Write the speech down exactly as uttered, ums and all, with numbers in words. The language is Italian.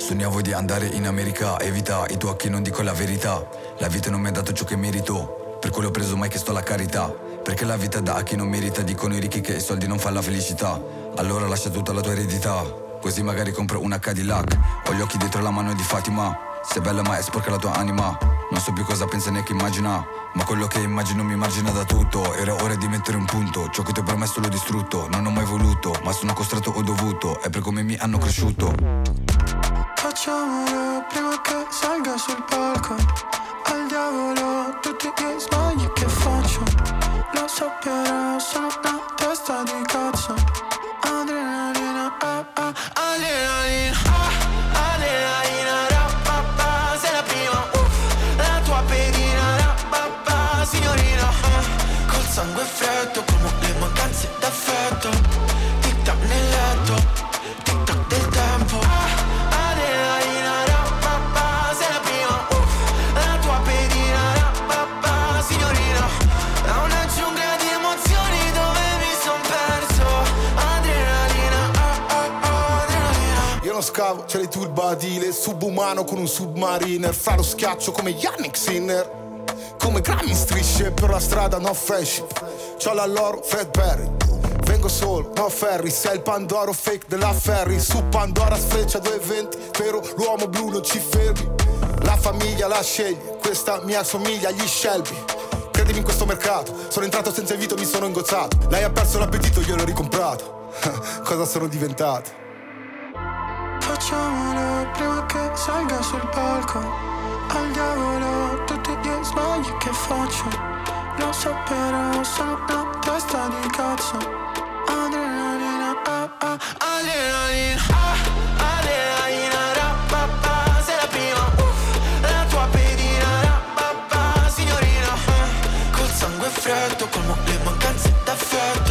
Sognavo di andare in America, evita i tuoi occhi, non dico la verità. La vita non mi ha dato ciò che merito, per quello ho preso mai che sto la carità. Perché la vita dà a chi non merita, dicono i ricchi che i soldi non fanno la felicità. Allora lascia tutta la tua eredità, così magari compro una Cadillac. Ho gli occhi dietro la mano di Fatima, sei bella ma è sporca la tua anima. Non so più cosa pensa neanche immagina, ma quello che immagino mi margina da tutto. Era ora di mettere un punto, ciò che ti ho promesso l'ho distrutto. Non ho mai voluto, ma sono costretto o dovuto, è per come mi hanno cresciuto. Facciamolo prima che salga sul palco. Al diavolo tutti gli sbagli che faccio. Lo so però sono una testa di cazzo. Adrenalina, ah, ah, adrenalina, ah, adrenalina, rapapa. Sei la prima, uff, la tua pedina, rapapa. Signorina, ah, col sangue freddo come le mancanze d'affetto. Tic tac nel letto, tic tac del tempo, ah, adrenalina, rapapa. Sei la prima, uff, la tua pedina, rapapa. Signorina, è una giungla di emozioni dove mi son perso. Adrenalina, ah, ah, ah, adrenalina. Io non scavo, c'è le turbadile, subumano con un submariner. Fra lo schiaccio come Yannick Sinner, come Grammy strisce per la strada, no fresh. C'ho la loro Fred Perry, vengo solo, no ferry. Sei il Pandoro fake della Ferry. Su Pandora sfreccia duecentoventi, però l'uomo blu non ci fermi. La famiglia la sceglie, questa mi assomiglia agli Shelby. Credimi in questo mercato, sono entrato senza invito, mi sono ingozzato. Lei ha perso l'appetito, gliel'ho ricomprato. Cosa sono diventato? Facciamolo prima che salga sul palco. Al diavolo tutti gli sbagli che faccio. Lo so però sono una testa di cazzo. Adrenalina, ah, ah, adrenalina, ah, adrenalina, rapapa. Sei la prima, uff, la tua pedina, rapapa. Signorina, ah, col sangue freddo, colmo le mancanze d'affetto.